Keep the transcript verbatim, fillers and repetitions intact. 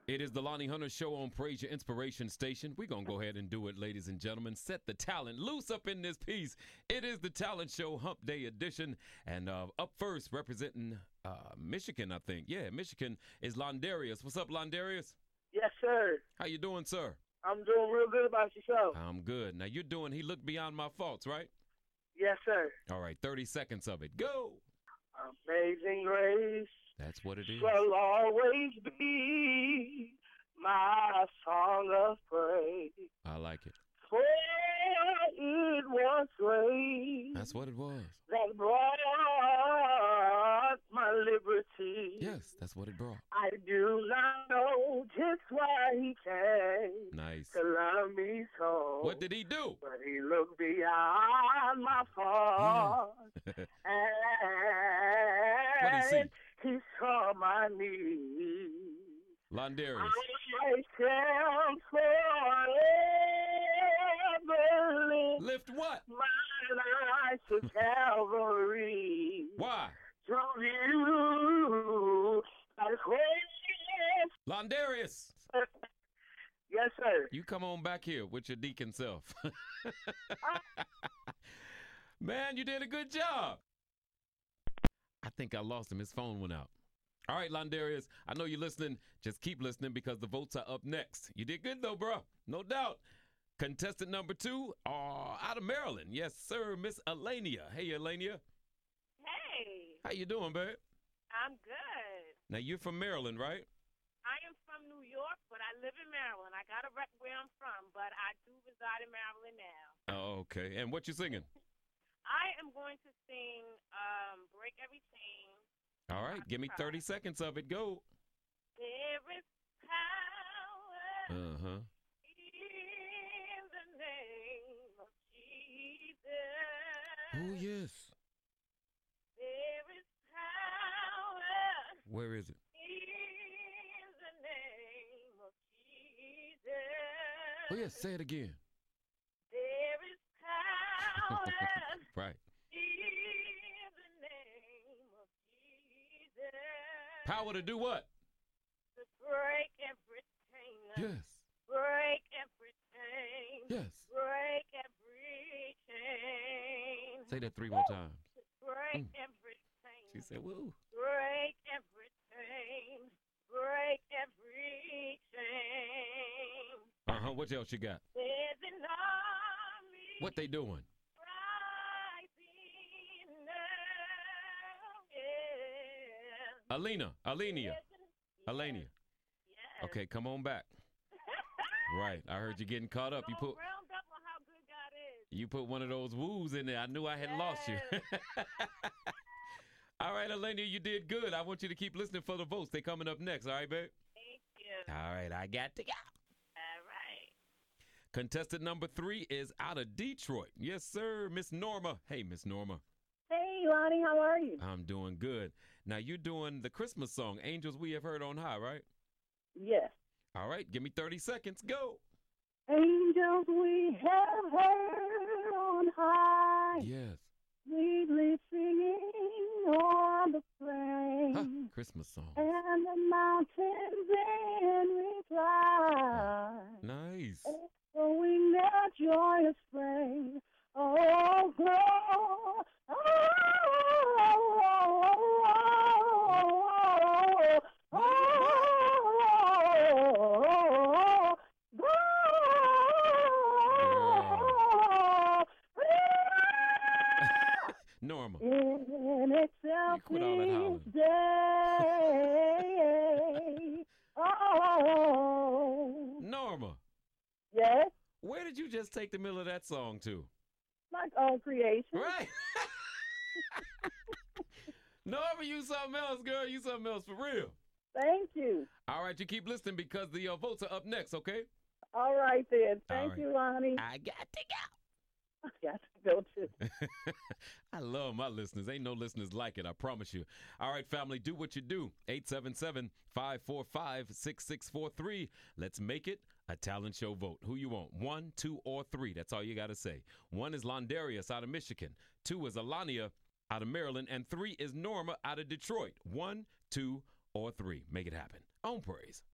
It is the Lonnie Hunter Show on Praise Your Inspiration Station. We're going to go ahead and do it, ladies and gentlemen. Set the talent loose up in this piece. It is the Talent Show Hump Day edition. And uh, up first, representing uh, Michigan, I think. Yeah, Michigan is Londarius. What's up, Londarius? Yes, sir. How you doing, sir? I'm doing real good about yourself. I'm good. Now, you're doing He Looked Beyond My Faults, right? Yes, sir. All right, thirty seconds of it. Go. Amazing grace That's what it is. will always be my song of praise. I like it. For it was grace That's what it was. that brought my liberty. Yes, that's what it brought. I do not know just why he came Nice. to love me so. What did he do? But he looked beyond my faults. What'd he see? And he saw my needs. Londarius. I shall forever lift Lift what? my eyes to Calvary. Why? To you, as grace. Londarius. Yes, sir. You come on back here with your deacon self. Man, you did a good job. I think I lost him. His phone went out. All right, Londarius, I know you're listening. Just keep listening because the votes are up next. You did good, though, bro. No doubt. Contestant number two, uh, out of Maryland. Yes, sir, Miss Elania. Hey, Elania. Hey, How you doing, babe? I'm good. Now, you're from Maryland, right? I am from New York, but I live in Maryland. I got to rep where I'm from, but I do reside in Maryland now. Oh, okay. And what you singing? I am going to sing um, Break Every Chain. All right, give me thirty seconds of it. Go. There is power Uh-huh. in the name of Jesus. Oh, yes. There is power Where is it? in the name of Jesus. Oh, yes, say it again. There is power Right. in the name of Jesus. Power to do what? To break every chain. Yes. Break every chain. Yes. Break every chain. Say that three more times. To break Mm. every chain. She said, woo. Break every chain. Break every chain. Uh-huh. What else you got? There's an army. What they doing? Rising now, yeah. Alina. Alenia. Alania. Yes. Okay, come on back. Right. I heard you getting caught up. You Don't put round up on how good God is. you put one of those woos in there. I knew I had lost you. Yes. All right, Alania, you did good. I want you to keep listening for the votes. They coming up next. All right, babe? Thank you. All right, I got to go. All right. Contestant number three is out of Detroit. Yes, sir, Miss Norma. Hey, Miss Norma. Hey, Lonnie, how are you? I'm doing good. Now, you're doing the Christmas song, Angels We Have Heard on High, right? Yes. All right, give me thirty seconds. Go. Angels we have heard on high, Yes. sweetly singing on the plain, Huh, Christmas song. and the mountains in reply, Nice. echoing their joyous praise. Oh, glory. Oh, oh, oh, oh, oh, oh, Norma. in itself quit all that hollering. this day. Oh, Norma, yes, where did you just take the middle of that song to? my own creation. Right. Norma, you something else, girl. You something else for real. Thank you. All right, you keep listening because the uh, votes are up next, okay? All right, then. All Thank right. you, Lonnie. I got to go. I got to go too. I love my listeners. Ain't no listeners like it, I promise you. All right, family, do what you do. eight seven seven, five four five, six six four three. Let's make it a talent show vote. Who you want? One, two, or three. That's all you got to say. One is Londarius out of Michigan. Two is Alania out of Maryland. And three is Norma out of Detroit. One, two, or three. Make it happen. On Praise.